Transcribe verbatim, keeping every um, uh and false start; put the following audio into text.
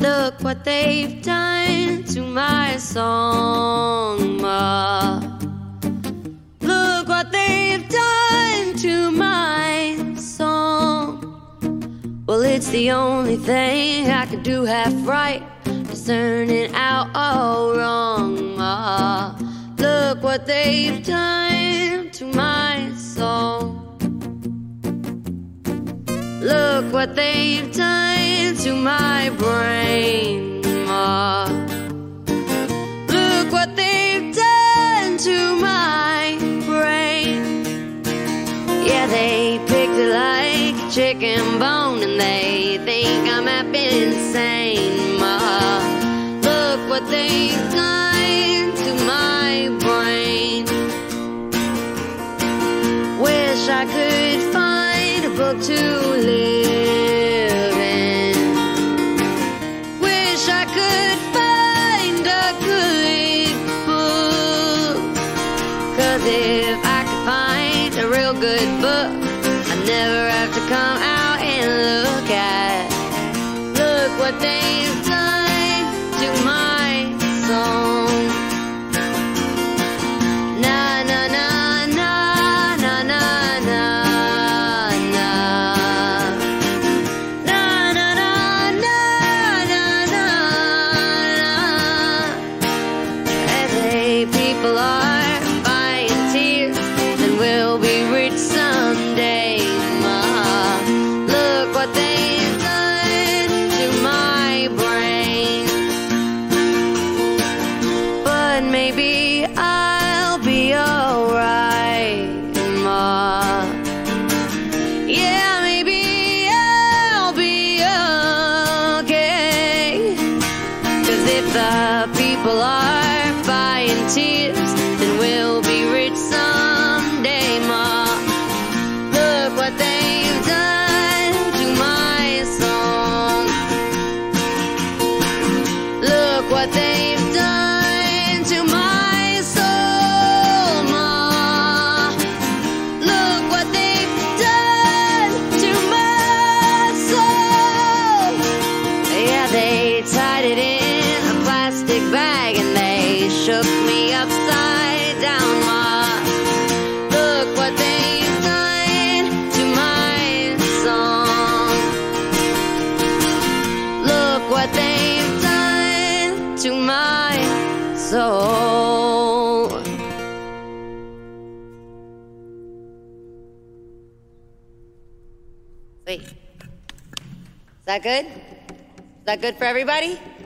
Look what they've done to my song, Ma. Look what they've done to my song. Well, it's the only thing I can do half right, is turn it out all wrong, Ma. Look what they've done to my song. Look what they've done to my brain, Ma. Look what they've done to my brain. Yeah, they picked it like a chicken bone, and they think I'm up insane, Ma. Look what they've done to my brain. Wish I could find a book to live in. Wish I could find a good book. 'Cause if I could find a real good book, I'd never have to come out and look at. Look what they've done to my song. Na na na na na na na na. Na na na na na na na. And they people are buying tears, and we'll be rich someday, Ma. Look what they've done to my brain. But maybe I'll be alright, Ma. Yeah, maybe I'll be okay. 'Cause if the people are buying tears, then we'll be rich someday, Ma. Look what they've done to my song. Look what they've done to my soul, Ma. Look what they've done to my soul. Yeah, they tied it in a plastic bag and they shook me upside down, Ma. Look what they've done to my song. Look what they've done to my soul. Sweet. Is that good? Is that good for everybody?